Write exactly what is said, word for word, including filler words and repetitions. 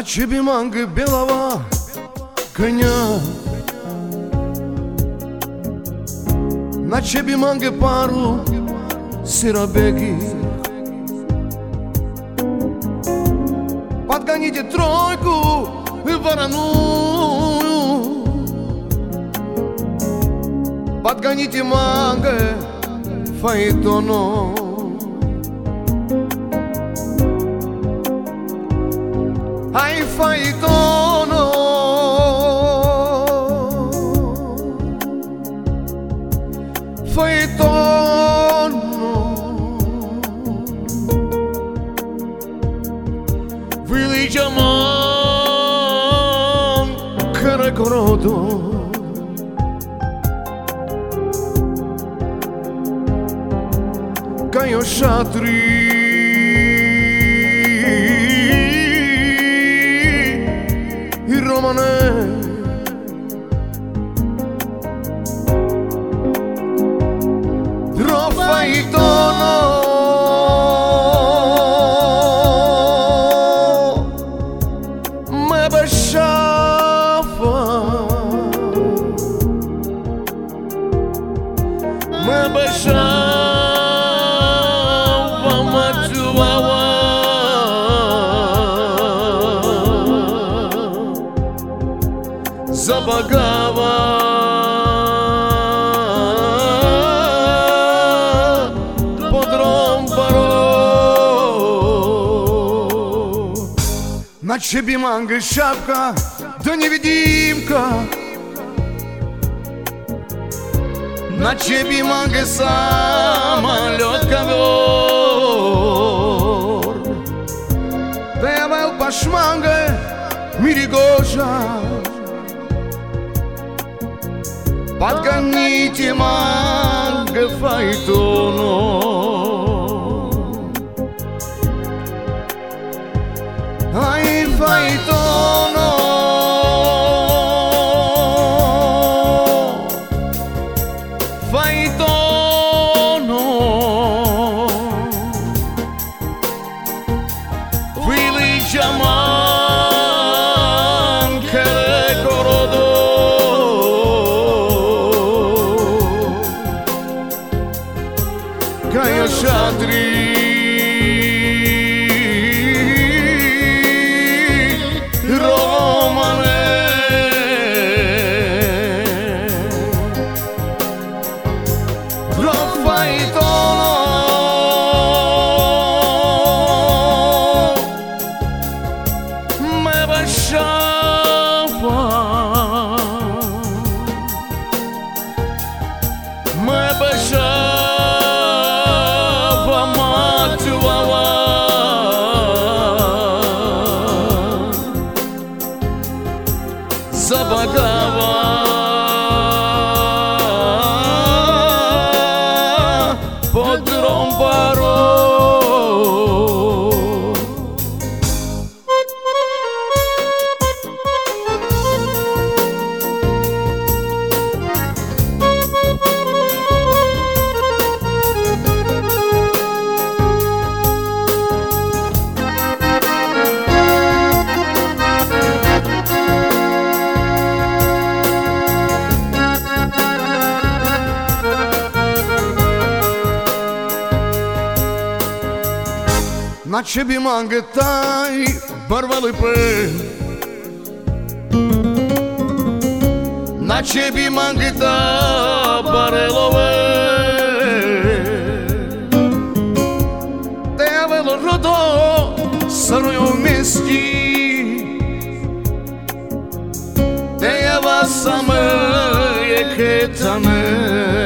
тебе манго белого коня, на тебе манго пару сыробеги. Подгоните тройку вороную, подгоните манго фаэтону. Ai faitono, faitono, viligiamon caracorodo, caio shatri. Faitono, me bășava, me bășava, mă țuava, zabagava. На тебе манго шапка, да невидимка, на тебе манго самолет ковер. Да я вел пашманго, миригожа, подгоните манго фаэтону. Ai faitono, faitono, viligiaman caracorodo, caio shatri. Me bășava, mă țuava, zabagava, pod rombaro. На тебе манго тай барвали пе, на тебе манго та барелове. Te avelo rodo sarою вместе, te ava самые кетане.